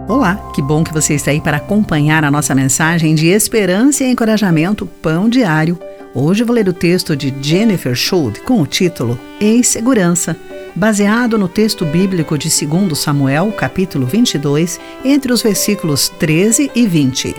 Olá, que bom que você está aí para acompanhar a nossa mensagem de esperança e encorajamento Pão Diário. Hoje eu vou ler o texto de Jennifer Schultz com o título Em Segurança, baseado no texto bíblico de 2 Samuel, capítulo 22, entre os versículos 13 e 20.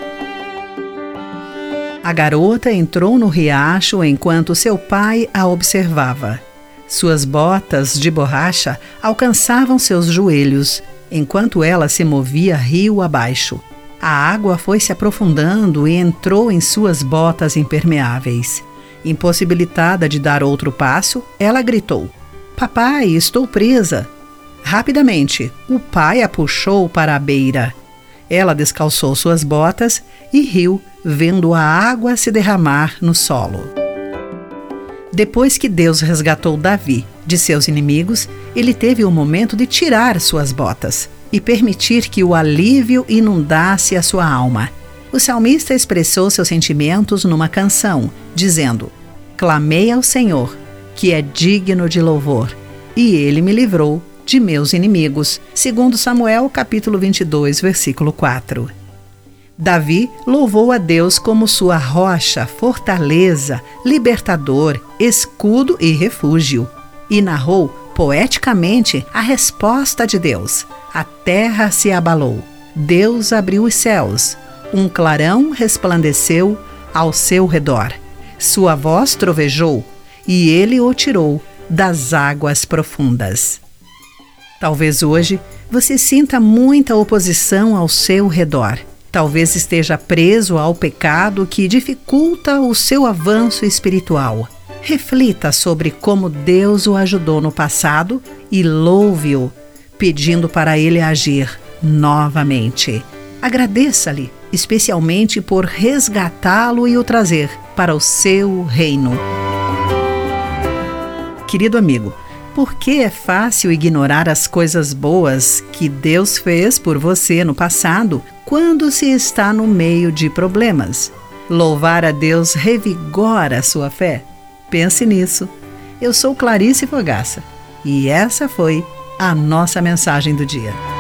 A garota entrou no riacho enquanto seu pai a observava. Suas botas de borracha alcançavam seus joelhos, enquanto ela se movia rio abaixo. A água foi se aprofundando e entrou em suas botas impermeáveis. Impossibilitada de dar outro passo, ela gritou: "Papai, estou presa!" Rapidamente, o pai a puxou para a beira. Ela descalçou suas botas e riu, vendo a água se derramar no solo. Depois que Deus resgatou Davi de seus inimigos, ele teve o momento de tirar suas botas e permitir que o alívio inundasse a sua alma. O salmista expressou seus sentimentos numa canção, dizendo: "Clamei ao Senhor, que é digno de louvor, e ele me livrou de meus inimigos." 2 Samuel, capítulo 22, versículo 4. Davi louvou a Deus como sua rocha, fortaleza, libertador, escudo e refúgio, e narrou poeticamente a resposta de Deus. A terra se abalou, Deus abriu os céus, um clarão resplandeceu ao seu redor. Sua voz trovejou, e ele o tirou das águas profundas. Talvez hoje você sinta muita oposição ao seu redor. Talvez esteja preso ao pecado que dificulta o seu avanço espiritual. Reflita sobre como Deus o ajudou no passado e louve-o, pedindo para ele agir novamente. Agradeça-lhe, especialmente por resgatá-lo e o trazer para o seu reino. Querido amigo, por que é fácil ignorar as coisas boas que Deus fez por você no passado quando se está no meio de problemas? Louvar a Deus revigora a sua fé? Pense nisso. Eu sou Clarice Fogaça e essa foi a nossa mensagem do dia.